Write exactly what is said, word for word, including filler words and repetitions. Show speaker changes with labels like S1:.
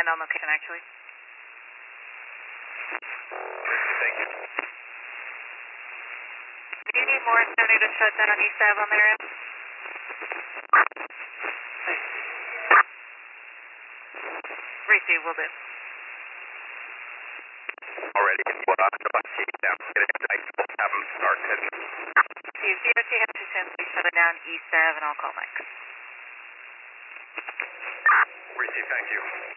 S1: unknown location, actually.
S2: Thank you.
S1: Do you need more seventy to shut down on East Ave on their end? Receive, will do.
S2: Already, what I'm about to see down. Get it tight. Have them start heading.
S1: Receive, D O T has to simply shut it down East Ave, and I'll call Mike.
S2: Receive, thank you.